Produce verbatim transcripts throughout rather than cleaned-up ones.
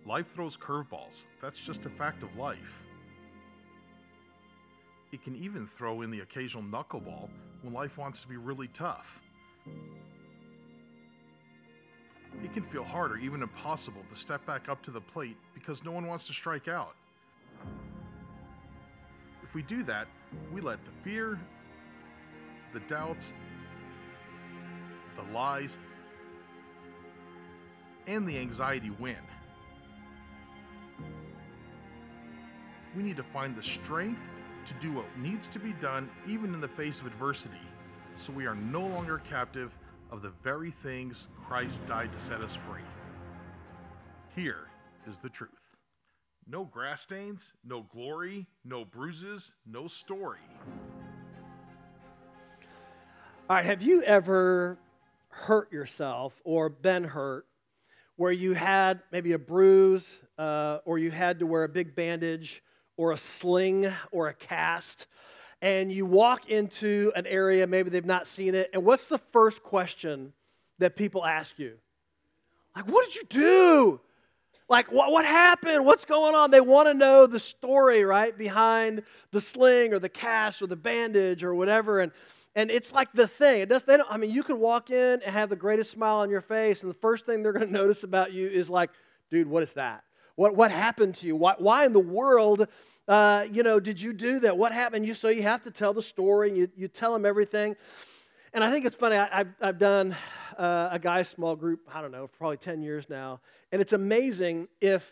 Life throws curveballs. That's just a fact of life. It can even throw in the occasional knuckleball when life wants to be really tough. It can feel hard or even impossible to step back up to the plate because no one wants to strike out. If we do that, we let the fear, the doubts, the lies, and the anxiety win. We need to find the strength to do what needs to be done even in the face of adversity, so we are no longer captive of the very things Christ died to set us free. Here is the truth. No grass stains, no glory, no bruises, no story. All right, have you ever hurt yourself or been hurt where you had maybe a bruise uh, or you had to wear a big bandage or a sling or a cast, and you walk into an area, maybe they've not seen it, and what's the first question that people ask you? Like, what did you do? Like, what, what happened? What's going on? They want to know the story, right, behind the sling or the cast or the bandage or whatever, and and it's like the thing. It does. They don't. I mean, you could walk in and have the greatest smile on your face, and the first thing they're going to notice about you is like, dude, what is that? What what happened to you? Why, why in the world, uh, you know, did you do that? What happened? You so you have to tell the story, and you, you tell them everything. And I think it's funny. I, I've I've done uh, a guy's small group. I don't know, for probably ten years now, and it's amazing if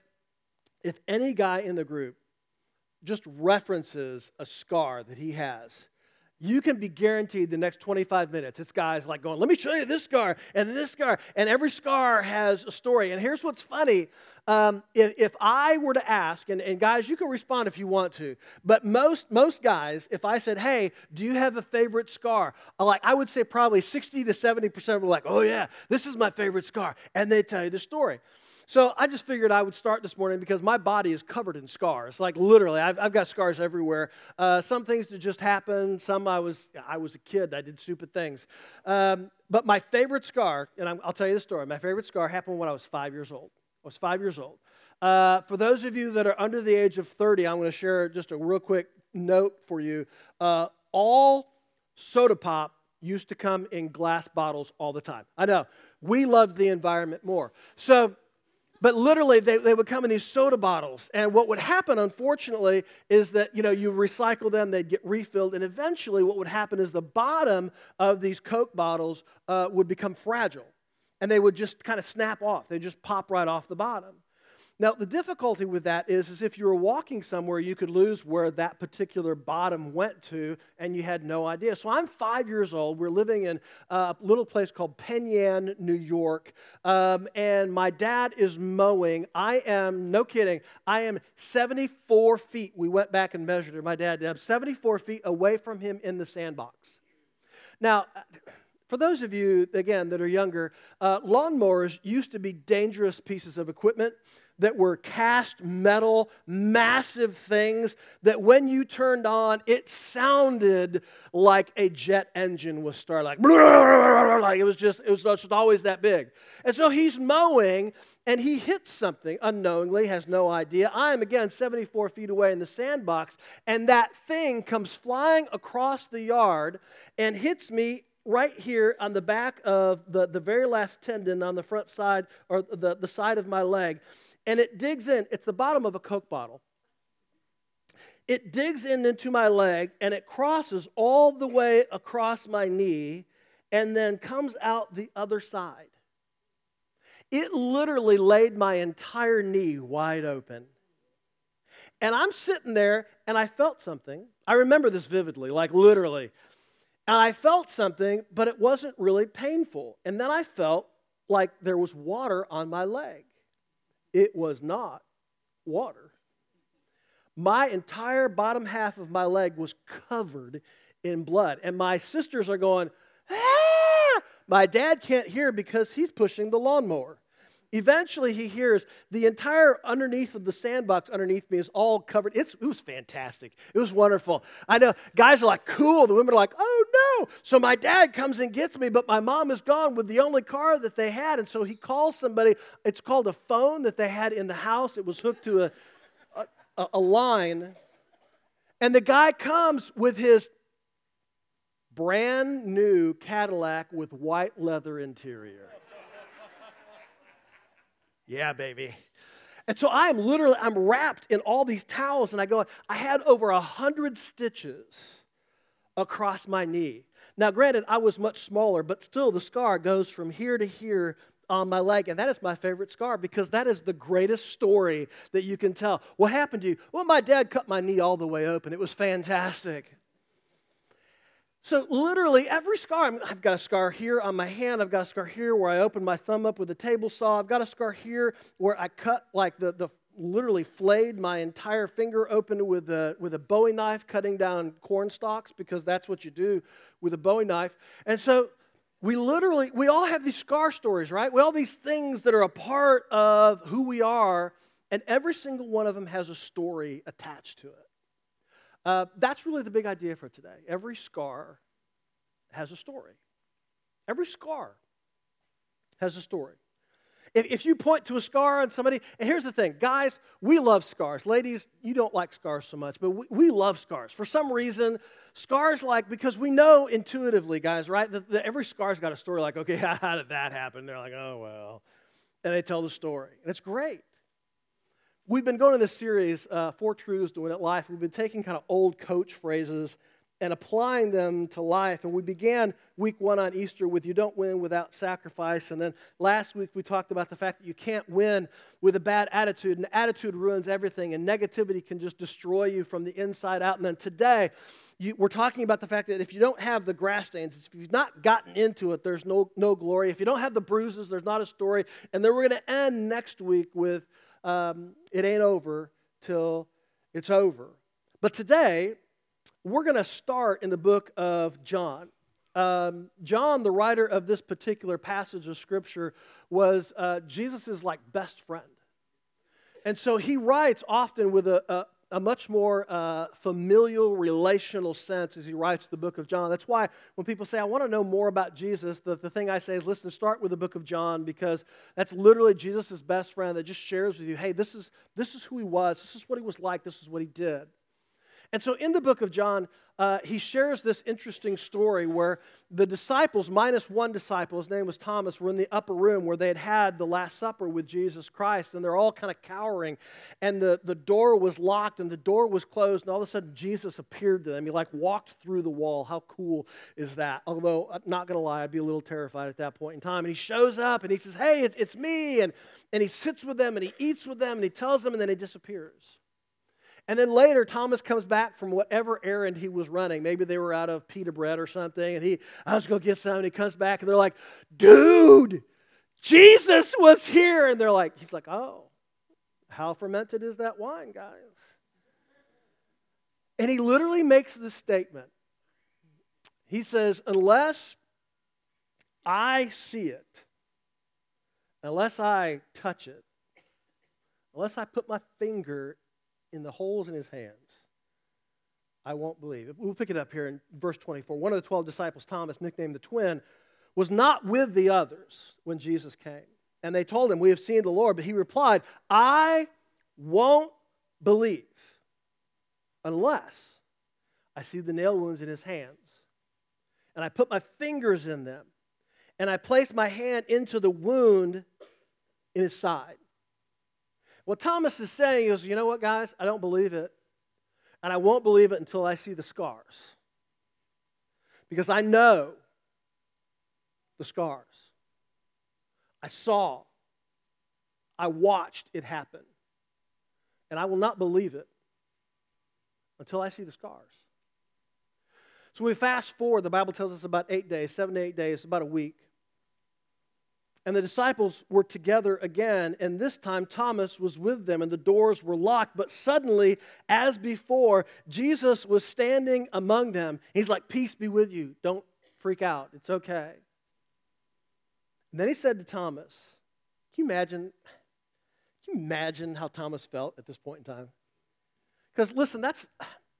if any guy in the group just references a scar that he has. You can be guaranteed the next twenty-five minutes, it's guys like going, let me show you this scar and this scar. And every scar has a story. And here's what's funny. Um, if, if I were to ask, and, and guys, you can respond if you want to, but most most guys, if I said, hey, do you have a favorite scar? Like, I would say probably sixty to seventy percent were like, oh yeah, this is my favorite scar. And they tell you the story. So I just figured I would start this morning because my body is covered in scars. Like literally, I've, I've got scars everywhere. Uh, some things that just happened. Some I was I was a kid. I did stupid things. Um, but my favorite scar, and I'm, I'll tell you the story. My favorite scar happened when I was five years old. I was five years old. Uh, for those of you that are under the age of thirty, I'm going to share just a real quick note for you. Uh, all soda pop used to come in glass bottles all the time. I know. We loved the environment more. So... But literally, they, they would come in these soda bottles. And what would happen, unfortunately, is that, you know, you recycle them, they'd get refilled, and eventually what would happen is the bottom of these Coke bottles uh, would become fragile. And they would just kind of snap off. They'd just pop right off the bottom. Now, the difficulty with that is, is if you were walking somewhere, you could lose where that particular bottom went to, and you had no idea. So I'm five years old. We're living in a little place called Penn Yan, New York, um, and my dad is mowing. I am, no kidding, I am seventy-four feet. We went back and measured it. My dad did. I'm seventy-four feet away from him in the sandbox. Now, for those of you, again, that are younger, uh, lawnmowers used to be dangerous pieces of equipment that were cast metal, massive things that when you turned on, it sounded like a jet engine was starting, like, like it was just, it was just always that big. And so he's mowing, and he hits something unknowingly, has no idea. I am, again, seventy-four feet away in the sandbox, and that thing comes flying across the yard and hits me right here on the back of the, the very last tendon on the front side, or the, the side of my leg. And it digs in. It's the bottom of a Coke bottle. It digs in into my leg, and it crosses all the way across my knee and then comes out the other side. It literally laid my entire knee wide open. And I'm sitting there, and I felt something. I remember this vividly, like literally. And I felt something, but it wasn't really painful. And then I felt like there was water on my leg. It was not water. My entire bottom half of my leg was covered in blood. And my sisters are going, ah! My dad can't hear because he's pushing the lawnmower. Eventually, he hears the entire underneath of the sandbox underneath me is all covered. It's, it was fantastic. It was wonderful. I know guys are like, cool. The women are like, oh, no. So my dad comes and gets me, but my mom is gone with the only car that they had. And so he calls somebody. It's called a phone that they had in the house. It was hooked to a, a, a line. And the guy comes with his brand new Cadillac with white leather interior. Yeah, baby. And so I am literally, I'm wrapped in all these towels, and I go, I had over a hundred stitches across my knee. Now, granted, I was much smaller, but still the scar goes from here to here on my leg, and that is my favorite scar because that is the greatest story that you can tell. What happened to you? Well, my dad cut my knee all the way open. It was fantastic. So literally every scar, I mean, I've got a scar here on my hand, I've got a scar here where I opened my thumb up with a table saw, I've got a scar here where I cut, like the, the literally flayed my entire finger open with a, with a Bowie knife cutting down corn stalks because that's what you do with a Bowie knife. And so we literally, we all have these scar stories, right? We all have these things that are a part of who we are, and every single one of them has a story attached to it. Uh, that's really the big idea for today. Every scar has a story. Every scar has a story. If, if you point to a scar on somebody, and here's the thing, guys, we love scars. Ladies, you don't like scars so much, but we, we love scars. For some reason, scars like, because we know intuitively, guys, right, that, that every scar's got a story like, okay, how did that happen? They're like, oh, well. And they tell the story. And it's great. We've been going to this series, uh, Four Truths to Win at Life. We've been taking kind of old coach phrases and applying them to life. And we began week one on Easter with you don't win without sacrifice. And then last week we talked about the fact that you can't win with a bad attitude. And attitude ruins everything. And negativity can just destroy you from the inside out. And then today you, we're talking about the fact that if you don't have the grass stains, if you've not gotten into it, there's no, no glory. If you don't have the bruises, there's not a story. And then we're going to end next week with Um, it ain't over till it's over. But today, we're going to start in the book of John. Um, John, the writer of this particular passage of Scripture, was uh, Jesus' like best friend. And so he writes often with a, a, a much more uh, familial, relational sense as he writes the book of John. That's why when people say, I want to know more about Jesus, the, the thing I say is, listen, start with the book of John, because that's literally Jesus' best friend that just shares with you, hey, this is, this is who he was, this is what he was like, this is what he did. And so in the book of John, uh, he shares this interesting story where the disciples, minus one disciple, his name was Thomas, were in the upper room where they had had the Last Supper with Jesus Christ, and they're all kind of cowering, and the, the door was locked, and the door was closed, and all of a sudden Jesus appeared to them. He like walked through the wall. How cool is that? Although, I'm not going to lie, I'd be a little terrified at that point in time. And he shows up, and he says, hey, it, it's me, and, and he sits with them, and he eats with them, and he tells them, and then he disappears. And then later, Thomas comes back from whatever errand he was running. Maybe they were out of pita bread or something, and he, I was going to get some, and he comes back, and they're like, dude, Jesus was here. And they're like, he's like, oh, how fermented is that wine, guys? And he literally makes this statement. He says, unless I see it, unless I touch it, unless I put my finger in the holes in his hands, I won't believe it. We'll pick it up here in verse twenty-four. One of the twelve disciples, Thomas, nicknamed the twin, was not with the others when Jesus came. And they told him, we have seen the Lord. But he replied, I won't believe unless I see the nail wounds in his hands, and I put my fingers in them, and I place my hand into the wound in his side. What Thomas is saying is, you know what, guys? I don't believe it. And I won't believe it until I see the scars. Because I know the scars. I saw. I watched it happen. And I will not believe it until I see the scars. So we fast forward. The Bible tells us about eight days, seven to eight days, about a week. And the disciples were together again, and this time Thomas was with them, and the doors were locked. But suddenly, as before, Jesus was standing among them. He's like, peace be with you. Don't freak out. It's okay. And then he said to Thomas, Can you imagine, can you imagine how Thomas felt at this point in time? Because listen, that's,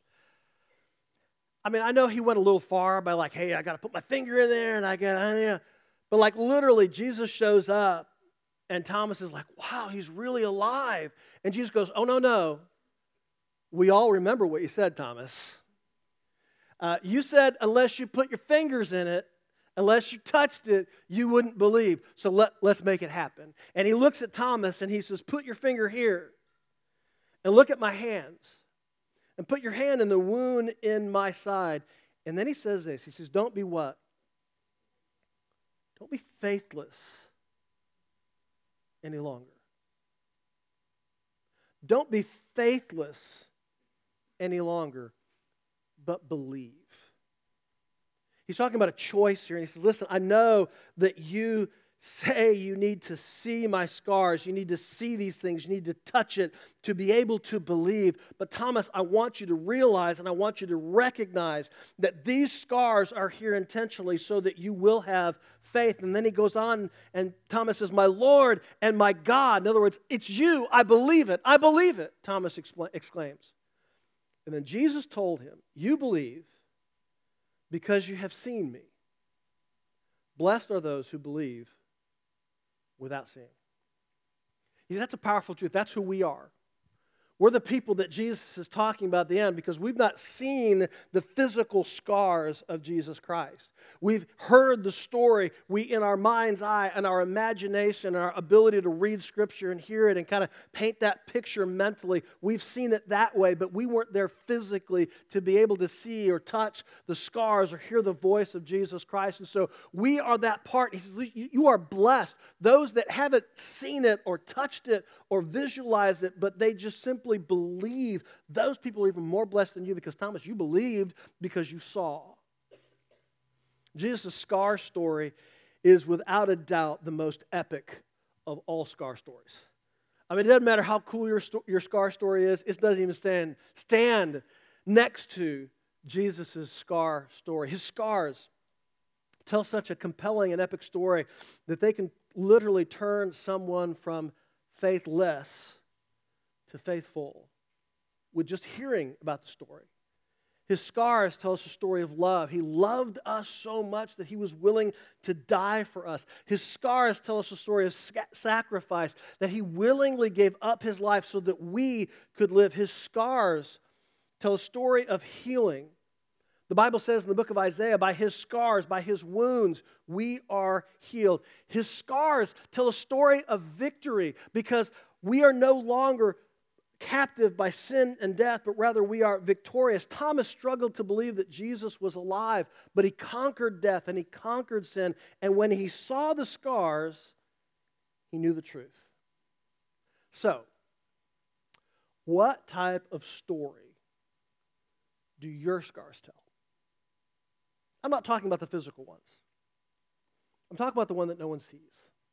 I mean, I know he went a little far by like, hey, I got to put my finger in there and I got to, yeah. But like literally, Jesus shows up and Thomas is like, wow, he's really alive. And Jesus goes, oh, no, no. We all remember what you said, Thomas. Uh, you said unless you put your fingers in it, unless you touched it, you wouldn't believe. So let, let's make it happen. And he looks at Thomas and he says, put your finger here and look at my hands and put your hand in the wound in my side. And then he says this. He says, don't be what? Don't be faithless any longer. Don't be faithless any longer, but believe. He's talking about a choice here, and he says, listen, I know that you say you need to see my scars, you need to see these things, you need to touch it to be able to believe. But Thomas, I want you to realize and I want you to recognize that these scars are here intentionally so that you will have faith. And then he goes on and Thomas says, my Lord and my God. In other words, it's you, I believe it, I believe it, Thomas exclaims. And then Jesus told him, you believe because you have seen me. Blessed are those who believe without seeing. You see, that's a powerful truth. That's who we are. We're the people that Jesus is talking about at the end because we've not seen the physical scars of Jesus Christ. We've heard the story. We, in our mind's eye and our imagination and our ability to read Scripture and hear it and kind of paint that picture mentally, we've seen it that way, but we weren't there physically to be able to see or touch the scars or hear the voice of Jesus Christ. And so we are that part. He says, you are blessed. Those that haven't seen it or touched it or visualized it, but they just simply believe, those people are even more blessed than you because, Thomas, you believed because you saw. Jesus' scar story is without a doubt the most epic of all scar stories. I mean, it doesn't matter how cool your, sto- your scar story is, it doesn't even stand, stand next to Jesus' scar story. His scars tell such a compelling and epic story that they can literally turn someone from faithless to faithful with just hearing about the story. His scars tell us a story of love. He loved us so much that he was willing to die for us. His scars tell us a story of sacrifice, that he willingly gave up his life so that we could live. His scars tell a story of healing. The Bible says in the book of Isaiah, by his scars, by his wounds, we are healed. His scars tell a story of victory because we are no longer captive by sin and death, but rather we are victorious. Thomas struggled to believe that Jesus was alive, but he conquered death and he conquered sin. And when he saw the scars, he knew the truth. So, what type of story do your scars tell? I'm not talking about the physical ones. I'm talking about the one that no one sees.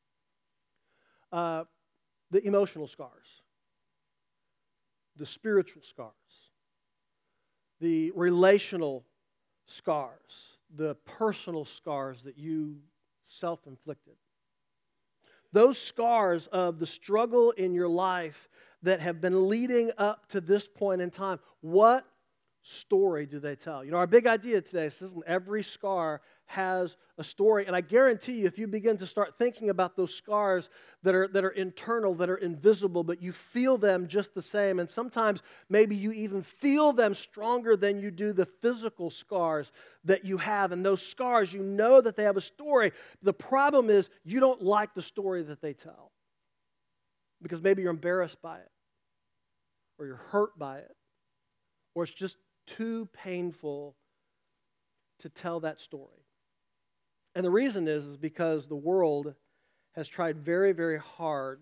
Uh, the emotional scars. The spiritual scars, the relational scars, the personal scars that you self-inflicted. Those scars of the struggle in your life that have been leading up to this point in time, what story do they tell? You know, our big idea today is listen, every scar has a story, and I guarantee you if you begin to start thinking about those scars that are that are internal, that are invisible, but you feel them just the same, and sometimes maybe you even feel them stronger than you do the physical scars that you have, and those scars, you know that they have a story. The problem is you don't like the story that they tell because maybe you're embarrassed by it or you're hurt by it or it's just too painful to tell that story. And the reason is, is because the world has tried very, very hard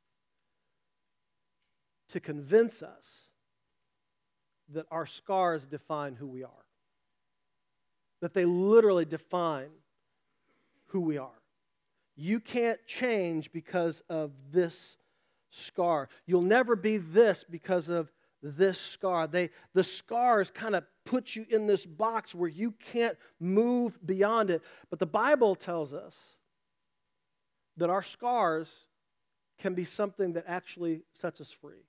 to convince us that our scars define who we are. That they literally define who we are. You can't change because of this scar. You'll never be this because of this scar. They, the scars kind of put you in this box where you can't move beyond it. But the Bible tells us that our scars can be something that actually sets us free.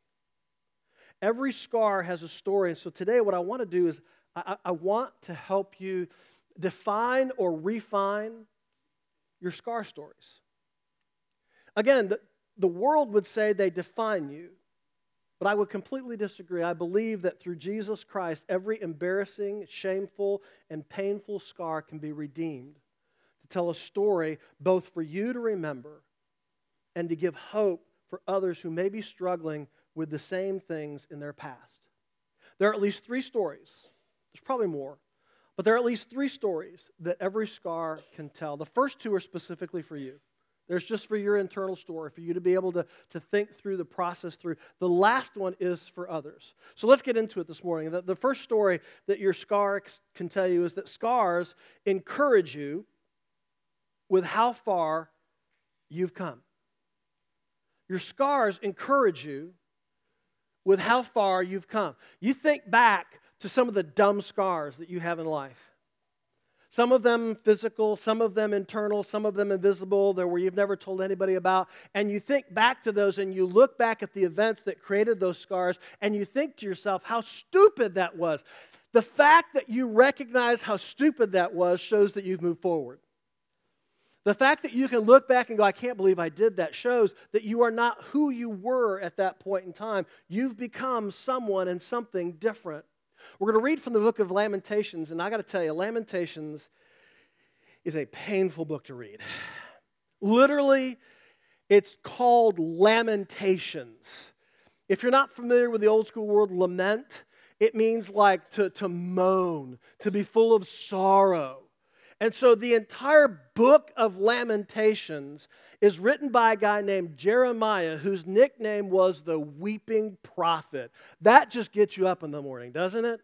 Every scar has a story. And so today what I want to do is I, I want to help you define or refine your scar stories. Again, the, the world would say they define you, but I would completely disagree. I believe that through Jesus Christ, every embarrassing, shameful, and painful scar can be redeemed to tell a story both for you to remember and to give hope for others who may be struggling with the same things in their past. There are at least three stories. There's probably more. But there are at least three stories that every scar can tell. The first two are specifically for you. There's just for your internal story, for you to be able to, to think through the process through. The last one is for others. So let's get into it this morning. The, the first story that your scar can tell you is that scars encourage you with how far you've come. Your scars encourage you with how far you've come. You think back to some of the dumb scars that you have in life. Some of them physical, some of them internal, some of them invisible, that where you've never told anybody about. And you think back to those and you look back at the events that created those scars and you think to yourself how stupid that was. The fact that you recognize how stupid that was shows that you've moved forward. The fact that you can look back and go, I can't believe I did that, shows that you are not who you were at that point in time. You've become someone and something different. We're going to read from the book of Lamentations, and I got to tell you, Lamentations is a painful book to read. Literally, it's called Lamentations. If you're not familiar with the old school word lament, it means like to, to moan, to be full of sorrow. And so the entire book of Lamentations is written by a guy named Jeremiah, whose nickname was the Weeping Prophet. That just gets you up in the morning, doesn't it?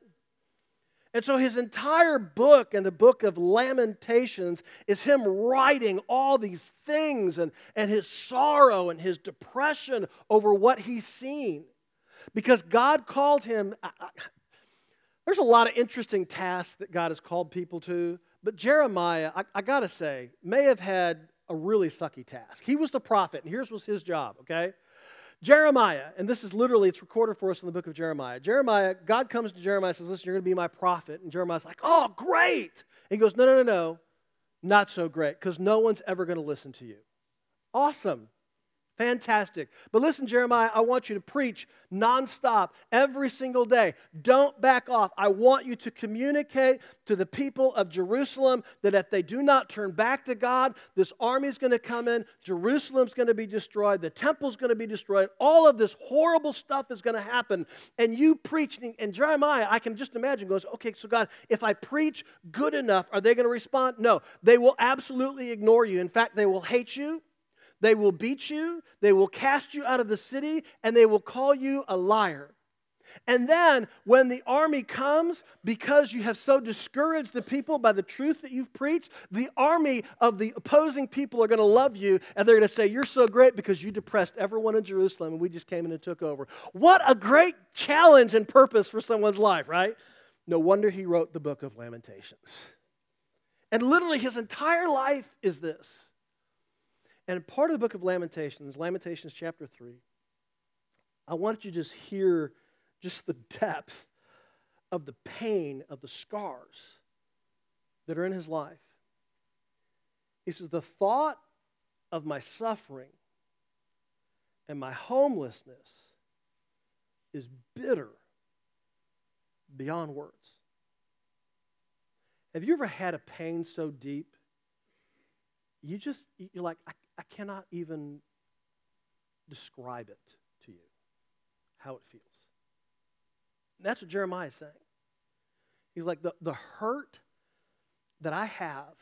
And so his entire book and the book of Lamentations is him writing all these things and, and his sorrow and his depression over what he's seen. Because God called him, I, I, there's a lot of interesting tasks that God has called people to. But Jeremiah, I, I got to say, may have had a really sucky task. He was the prophet, and here's was his job, okay? Jeremiah, and this is literally, it's recorded for us in the book of Jeremiah. Jeremiah, God comes to Jeremiah and says, listen, you're going to be my prophet. And Jeremiah's like, oh, great. And he goes, no, no, no, no, not so great, because no one's ever going to listen to you. Awesome. Fantastic. But listen, Jeremiah, I want you to preach nonstop every single day. Don't back off. I want you to communicate to the people of Jerusalem that if they do not turn back to God, this army is going to come in, Jerusalem's going to be destroyed, the temple's going to be destroyed, all of this horrible stuff is going to happen. And you preach, and Jeremiah, I can just imagine, goes, okay, so God, if I preach good enough, are they going to respond? No, they will absolutely ignore you. In fact, they will hate you. They will beat you, they will cast you out of the city, and they will call you a liar. And then when the army comes, because you have so discouraged the people by the truth that you've preached, the army of the opposing people are going to love you, and they're going to say, you're so great because you depressed everyone in Jerusalem, and we just came in and took over. What a great challenge and purpose for someone's life, right? No wonder he wrote the book of Lamentations. And literally his entire life is this. And part of the book of Lamentations, Lamentations chapter three, I want you to just hear just the depth of the pain of the scars that are in his life. He says, the thought of my suffering and my homelessness is bitter beyond words. Have you ever had a pain so deep, you just, you're like, I, I cannot even describe it to you, how it feels. And that's what Jeremiah is saying. He's like, the, the hurt that I have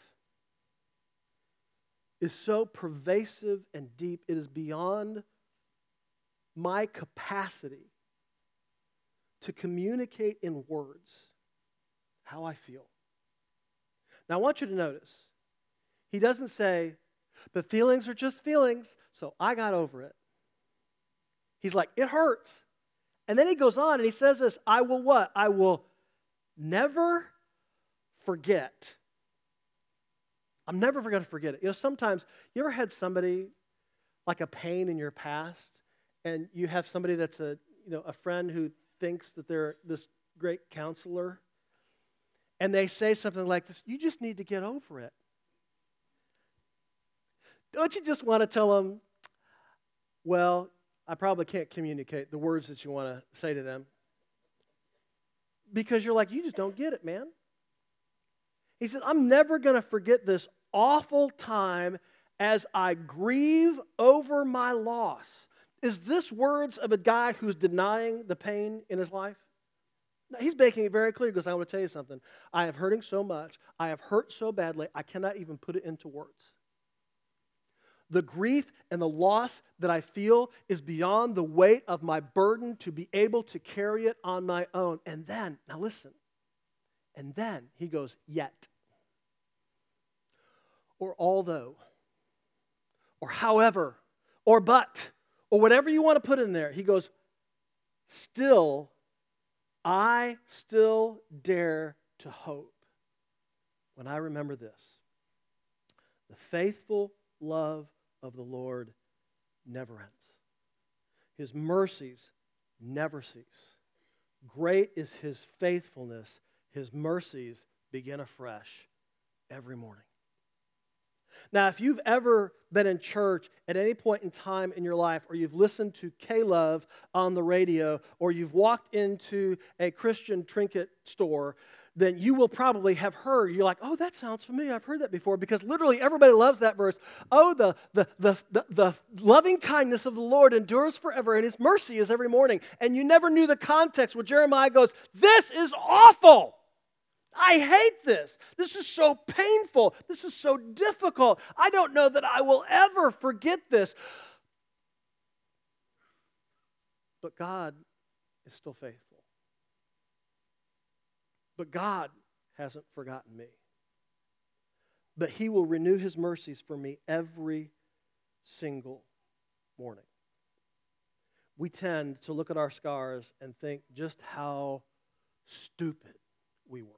is so pervasive and deep, it is beyond my capacity to communicate in words how I feel. Now, I want you to notice, he doesn't say, but feelings are just feelings, so I got over it. He's like, it hurts. And then he goes on and he says this, I will what? I will never forget. I'm never going to forget it. You know, sometimes, you ever had somebody like a pain in your past, and you have somebody that's a, you know, a friend who thinks that they're this great counselor, and they say something like this, you just need to get over it. Don't you just want to tell them, well, I probably can't communicate the words that you want to say to them, because you're like, you just don't get it, man. He says, I'm never going to forget this awful time as I grieve over my loss. Is this words of a guy who's denying the pain in his life? No, he's making it very clear. He goes, I want to tell you something. I have hurting so much. I have hurt so badly, I cannot even put it into words. The grief and the loss that I feel is beyond the weight of my burden to be able to carry it on my own. And then, now listen, and then he goes, yet, or although, or however, or but, or whatever you want to put in there. He goes, still, I still dare to hope when I remember this. The faithful love of the Lord never ends. His mercies never cease. Great is His faithfulness. His mercies begin afresh every morning. Now, if you've ever been in church at any point in time in your life, or you've listened to K-Love on the radio, or you've walked into a Christian trinket store, then you will probably have heard, you're like, oh, that sounds familiar. I've heard that before, because literally everybody loves that verse. Oh, the, the, the, the, the loving kindness of the Lord endures forever, and His mercy is every morning. And you never knew the context where Jeremiah goes, this is awful. I hate this. This is so painful. This is so difficult. I don't know that I will ever forget this. But God is still faithful. But God hasn't forgotten me. But He will renew His mercies for me every single morning. We tend to look at our scars and think just how stupid we were.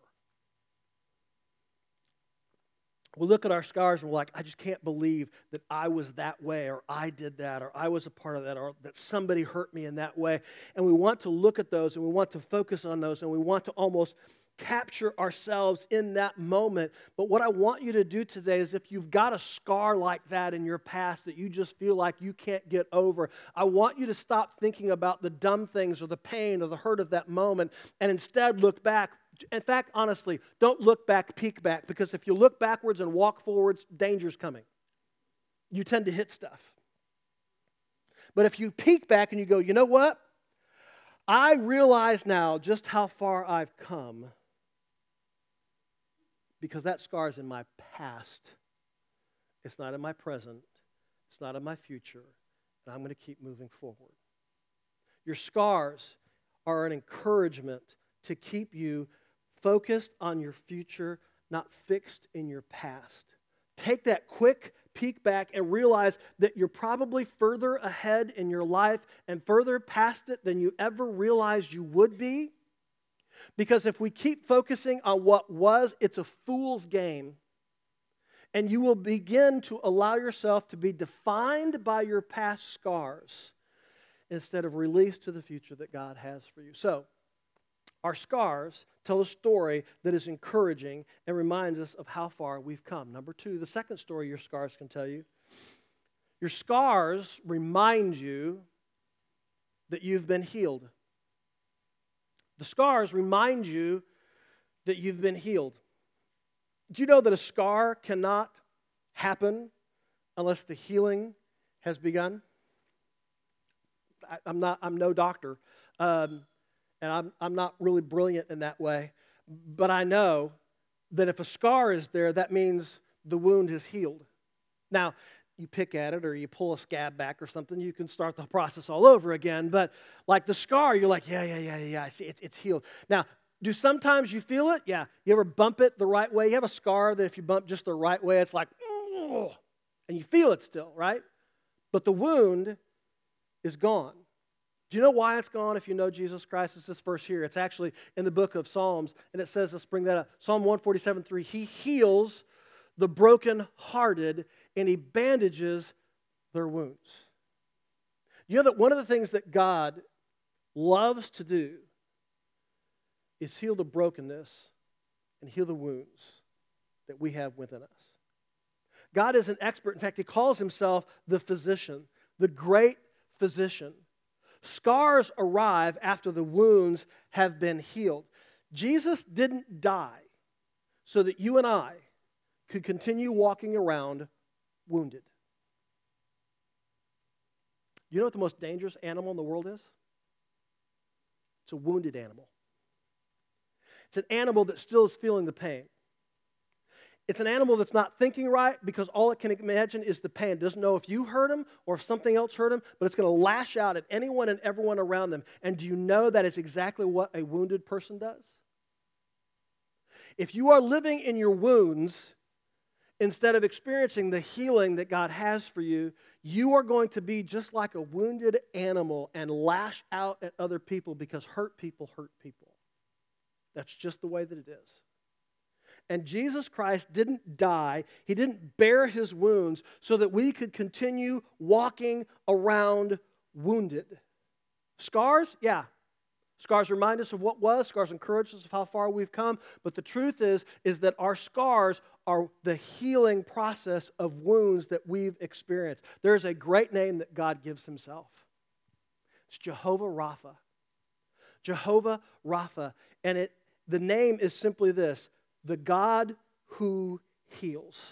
We look at our scars and we're like, I just can't believe that I was that way, or I did that, or I was a part of that, or that somebody hurt me in that way. And we want to look at those, and we want to focus on those, and we want to almost capture ourselves in that moment. But what I want you to do today is, if you've got a scar like that in your past that you just feel like you can't get over, I want you to stop thinking about the dumb things or the pain or the hurt of that moment, and instead look back. In fact, honestly, don't look back, peek back, because if you look backwards and walk forwards, danger's coming. You tend to hit stuff. But if you peek back and you go, you know what? I realize now just how far I've come, because that scar is in my past. It's not in my present. It's not in my future. And I'm going to keep moving forward. Your scars are an encouragement to keep you focused on your future, not fixed in your past. Take that quick peek back and realize that you're probably further ahead in your life and further past it than you ever realized you would be. Because if we keep focusing on what was, it's a fool's game. And you will begin to allow yourself to be defined by your past scars instead of released to the future that God has for you. So, our scars tell a story that is encouraging and reminds us of how far we've come. Number two, the second story your scars can tell you. Your scars remind you that you've been healed. The scars remind you that you've been healed. Do you know that a scar cannot happen unless the healing has begun? I, I'm not. I'm no doctor. Um, And I'm, I'm not really brilliant in that way. But I know that if a scar is there, that means the wound is healed. Now, you pick at it or you pull a scab back or something, you can start the process all over again. But like the scar, you're like, yeah, yeah, yeah, yeah, I see, it's, it's healed. Now, do sometimes you feel it? Yeah. You ever bump it the right way? You have a scar that if you bump just the right way, it's like, oh, and you feel it still, right? But the wound is gone. Do you know why it's gone if you know Jesus Christ? It's this verse here. It's actually in the book of Psalms, and it says, let's bring that up. Psalm one forty-seven three, He heals the brokenhearted, and He bandages their wounds. You know that one of the things that God loves to do is heal the brokenness and heal the wounds that we have within us. God is an expert. In fact, he calls himself the physician, the great physician. Scars arrive after the wounds have been healed. Jesus didn't die so that you and I could continue walking around wounded. You know what the most dangerous animal in the world is? It's a wounded animal. It's an animal that still is feeling the pain. It's an animal that's not thinking right because all it can imagine is the pain. It doesn't know if you hurt him or if something else hurt him, but it's going to lash out at anyone and everyone around them. And do you know that is exactly what a wounded person does? If you are living in your wounds instead of experiencing the healing that God has for you, you are going to be just like a wounded animal and lash out at other people because hurt people hurt people. That's just the way that it is. And Jesus Christ didn't die. He didn't bear his wounds so that we could continue walking around wounded. Scars? Yeah. Scars remind us of what was. Scars encourage us of how far we've come. But the truth is, is that our scars are the healing process of wounds that we've experienced. There's a great name that God gives himself. It's Jehovah Rapha. Jehovah Rapha. And it the name is simply this: the God who heals.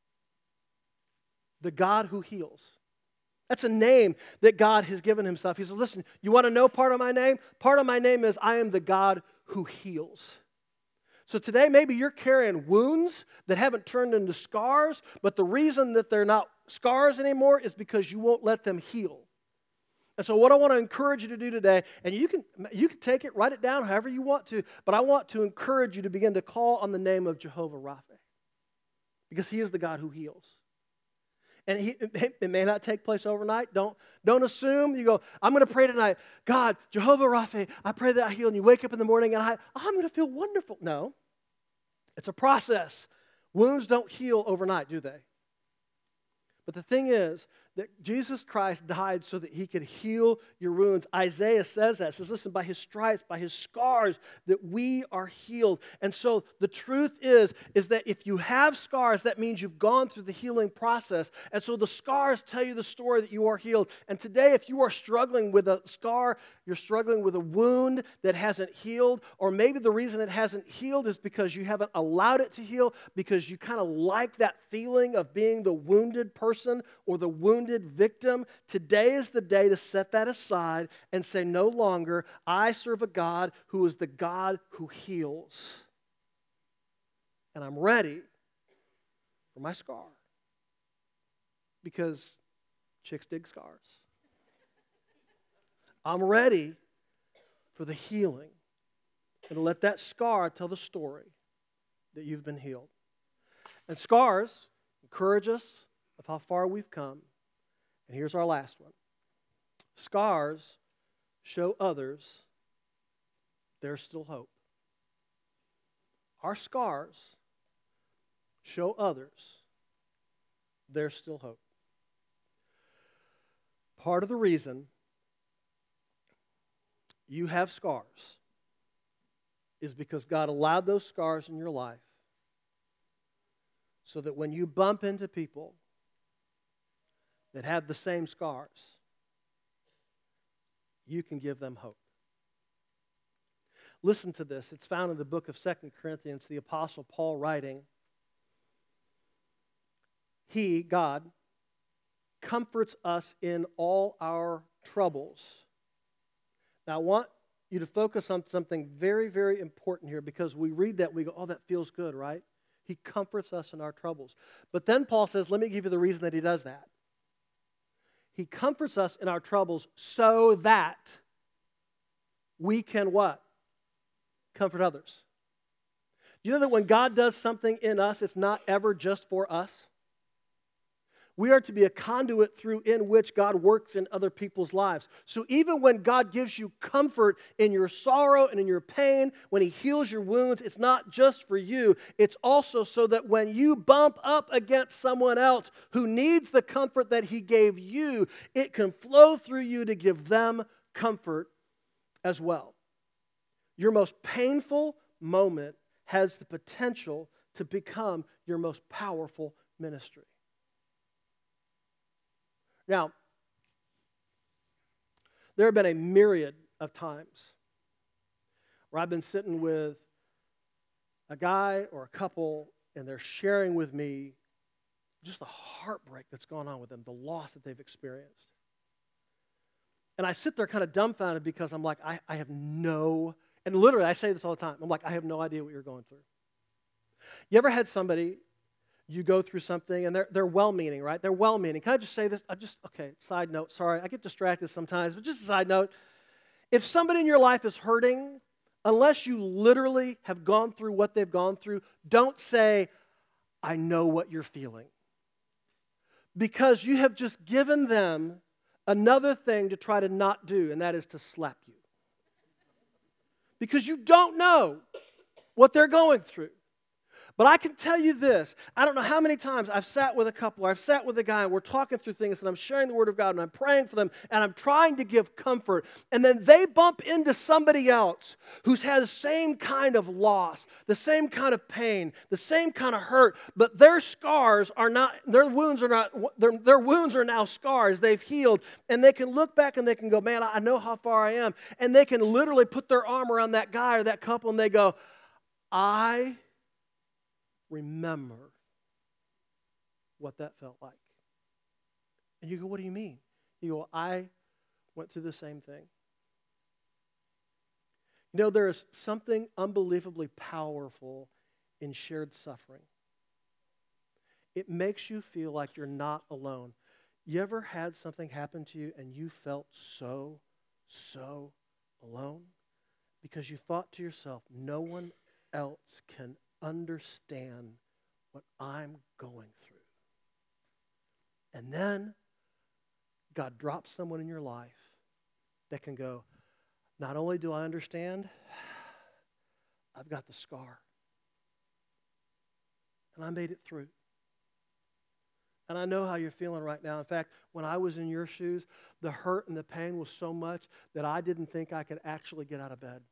The God who heals. That's a name that God has given himself. He says, listen, you want to know part of my name? Part of my name is I am the God who heals. So today maybe you're carrying wounds that haven't turned into scars, but the reason that they're not scars anymore is because you won't let them heal. And so what I want to encourage you to do today, and you can, you can take it, write it down however you want to, but I want to encourage you to begin to call on the name of Jehovah Rapha, because he is the God who heals. And he, it may not take place overnight. Don't, don't assume. You go, I'm going to pray tonight. God, Jehovah Rapha, I pray that I heal. And you wake up in the morning and I, I'm going to feel wonderful. No. It's a process. Wounds don't heal overnight, do they? But the thing is that Jesus Christ died so that he could heal your wounds. Isaiah says that. Says, listen, by his stripes, by his scars, that we are healed. And so the truth is, is that if you have scars, that means you've gone through the healing process. And so the scars tell you the story that you are healed. And today, if you are struggling with a scar, you're struggling with a wound that hasn't healed, or maybe the reason it hasn't healed is because you haven't allowed it to heal, because you kind of like that feeling of being the wounded person or the wounded victim. Today is the day to set that aside and say, no longer, I serve a God who is the God who heals. And I'm ready for my scar. Because chicks dig scars. I'm ready for the healing. And to let that scar tell the story that you've been healed. And scars encourage us of how far we've come. And here's our last one. Scars show others there's still hope. Our scars show others there's still hope. Part of the reason you have scars is because God allowed those scars in your life so that when you bump into people that have the same scars, you can give them hope. Listen to this. It's found in the book of Second Corinthians, the Apostle Paul writing. He, God, comforts us in all our troubles. Now, I want you to focus on something very, very important here, because we read that and we go, oh, that feels good, right? He comforts us in our troubles. But then Paul says, let me give you the reason that he does that. He comforts us in our troubles so that we can what? Comfort others. You know that when God does something in us, it's not ever just for us? We are to be a conduit through in which God works in other people's lives. So even when God gives you comfort in your sorrow and in your pain, when He heals your wounds, it's not just for you. It's also so that when you bump up against someone else who needs the comfort that He gave you, it can flow through you to give them comfort as well. Your most painful moment has the potential to become your most powerful ministry. Now, there have been a myriad of times where I've been sitting with a guy or a couple, and they're sharing with me just the heartbreak that's going on with them, the loss that they've experienced. And I sit there kind of dumbfounded because I'm like, I, I have no, and literally I say this all the time, I'm like, I have no idea what you're going through. You ever had somebody, you go through something, and they're, they're well-meaning, right? They're well-meaning. Can I just say this? I just, okay, side note, sorry, I get distracted sometimes, but just a side note. If somebody in your life is hurting, unless you literally have gone through what they've gone through, don't say, I know what you're feeling. Because you have just given them another thing to try to not do, and that is to slap you. Because you don't know what they're going through. But I can tell you this, I don't know how many times I've sat with a couple, or I've sat with a guy, and we're talking through things, and I'm sharing the Word of God, and I'm praying for them, and I'm trying to give comfort, and then they bump into somebody else who's had the same kind of loss, the same kind of pain, the same kind of hurt, but their scars are not, their wounds are not, their, their wounds are now scars, they've healed, and they can look back and they can go, man, I know how far I am, and they can literally put their arm around that guy or that couple, and they go, I remember what that felt like. And you go, what do you mean? You go, I went through the same thing. You know, there is something unbelievably powerful in shared suffering. It makes you feel like you're not alone. You ever had something happen to you and you felt so, so alone? Because you thought to yourself, no one else can understand what I'm going through. And then God drops someone in your life that can go, not only do I understand, I've got the scar. And I made it through. And I know how you're feeling right now. In fact, when I was in your shoes, the hurt and the pain was so much that I didn't think I could actually get out of bed.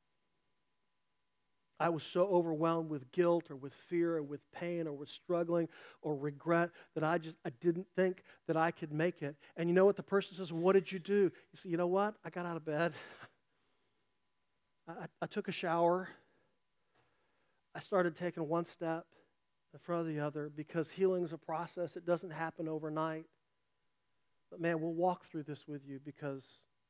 I was so overwhelmed with guilt or with fear or with pain or with struggling or regret that I just I didn't think that I could make it. And you know what? The person says, what did you do? You say, you know what? I got out of bed. I, I took a shower. I started taking one step in front of the other because healing is a process. It doesn't happen overnight. But man, we'll walk through this with you because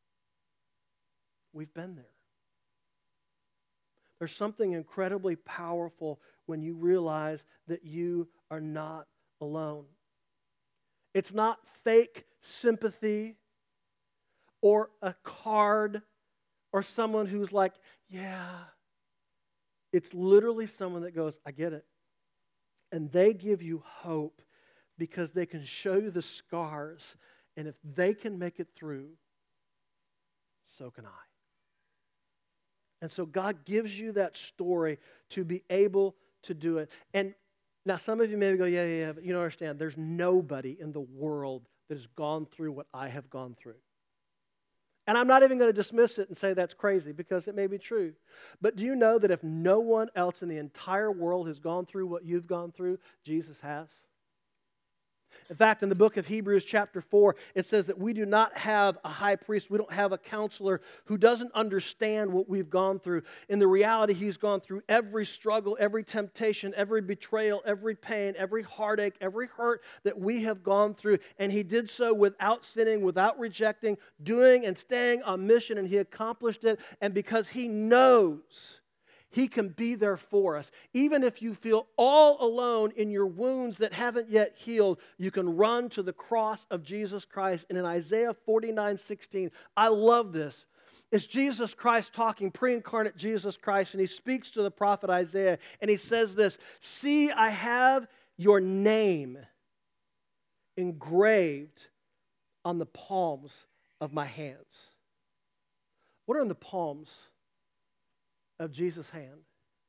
we've been there. There's something incredibly powerful when you realize that you are not alone. It's not fake sympathy or a card or someone who's like, yeah. It's literally someone that goes, I get it. And they give you hope because they can show you the scars. And if they can make it through, so can I. And so God gives you that story to be able to do it. And now some of you maybe go, yeah, yeah, yeah, but you don't understand. There's nobody in the world that has gone through what I have gone through. And I'm not even going to dismiss it and say that's crazy because it may be true. But do you know that if no one else in the entire world has gone through what you've gone through, Jesus has? In fact, in the book of Hebrews chapter four, it says that we do not have a high priest, we don't have a counselor who doesn't understand what we've gone through. In the reality, he's gone through every struggle, every temptation, every betrayal, every pain, every heartache, every hurt that we have gone through. And he did so without sinning, without rejecting, doing and staying on mission, and he accomplished it. And because he knows he can be there for us. Even if you feel all alone in your wounds that haven't yet healed, you can run to the cross of Jesus Christ. And in Isaiah forty-nine sixteen, I love this. It's Jesus Christ talking, pre-incarnate Jesus Christ, and he speaks to the prophet Isaiah, and he says this, see, I have your name engraved on the palms of my hands. What are in the palms of Jesus' hand?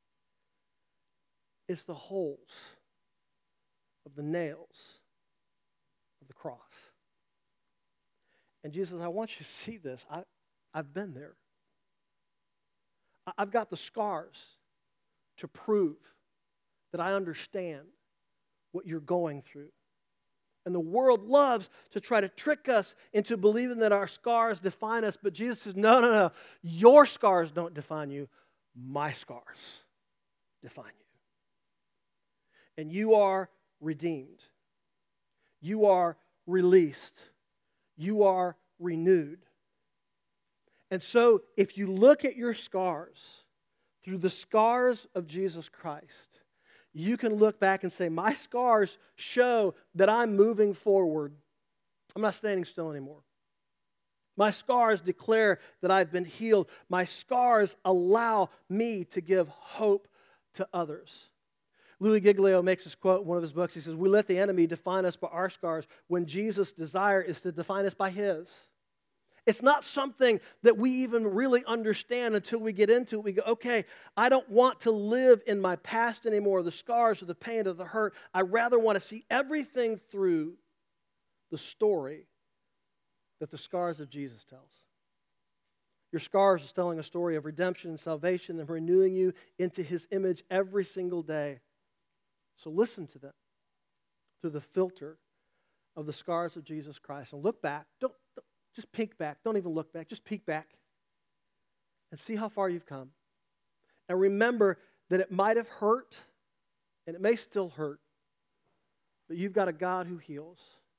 It's the holes of the nails of the cross. And Jesus says, I want you to see this. I, I've been there. I, I've got the scars to prove that I understand what you're going through. And the world loves to try to trick us into believing that our scars define us. But Jesus says, no, no, no. Your scars don't define you. My scars define you. And you are redeemed. You are released. You are renewed. And so if you look at your scars through the scars of Jesus Christ, you can look back and say, my scars show that I'm moving forward. I'm not standing still anymore. My scars declare that I've been healed. My scars allow me to give hope to others. Louis Giglio makes this quote in one of his books. He says, we let the enemy define us by our scars when Jesus' desire is to define us by his. It's not something that we even really understand until we get into it. We go, okay, I don't want to live in my past anymore, the scars or the pain or the hurt. I rather want to see everything through the story that the scars of Jesus tells. Your scars is telling a story of redemption and salvation and renewing you into his image every single day. So listen to them through the filter of the scars of Jesus Christ. And look back. Don't, don't just peek back. Don't even look back. Just peek back and see how far you've come. And remember that it might have hurt and it may still hurt, but you've got a God who heals.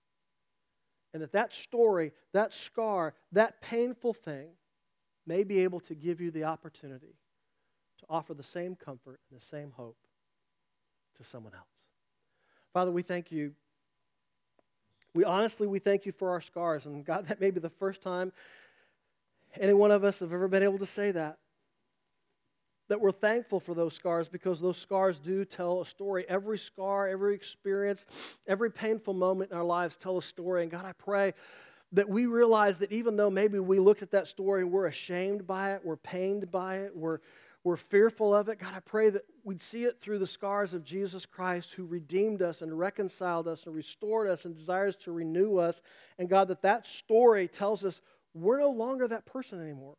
And that that story, that scar, that painful thing may be able to give you the opportunity to offer the same comfort and the same hope to someone else. Father, we thank you. We honestly, we thank you for our scars. And God, that may be the first time any one of us have ever been able to say that. That we're thankful for those scars because those scars do tell a story. Every scar, every experience, every painful moment in our lives tell a story. And God, I pray that we realize that even though maybe we looked at that story and we're ashamed by it, we're pained by it, we're We're fearful of it. God, I pray that we'd see it through the scars of Jesus Christ who redeemed us and reconciled us and restored us and desires to renew us. And God, that that story tells us we're no longer that person anymore.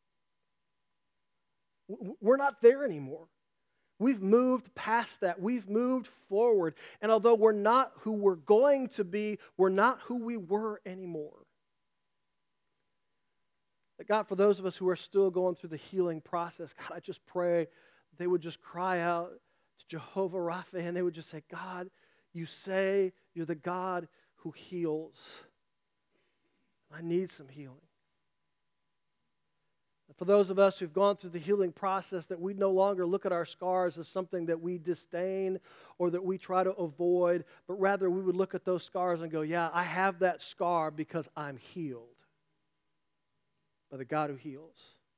We're not there anymore. We've moved past that. We've moved forward. And although we're not who we're going to be, we're not who we were anymore. That God, for those of us who are still going through the healing process, God, I just pray they would just cry out to Jehovah Rapha and they would just say, God, you say you're the God who heals. I need some healing. And for those of us who've gone through the healing process, that we no longer look at our scars as something that we disdain or that we try to avoid, but rather we would look at those scars and go, yeah, I have that scar because I'm healed by the God who heals.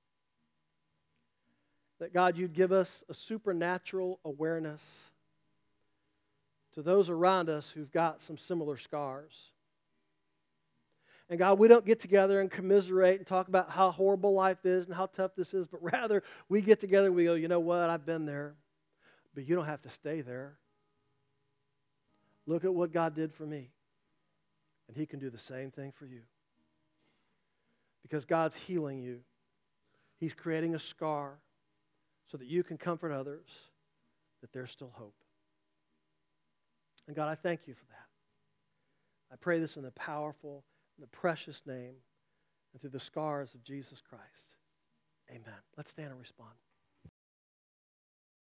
That God, you'd give us a supernatural awareness to those around us who've got some similar scars. And God, we don't get together and commiserate and talk about how horrible life is and how tough this is, but rather we get together and we go, you know what, I've been there, but you don't have to stay there. Look at what God did for me, and he can do the same thing for you. Because God's healing you. He's creating a scar so that you can comfort others that there's still hope. And God, I thank you for that. I pray this in the powerful and the precious name and through the scars of Jesus Christ. Amen. Let's stand and respond.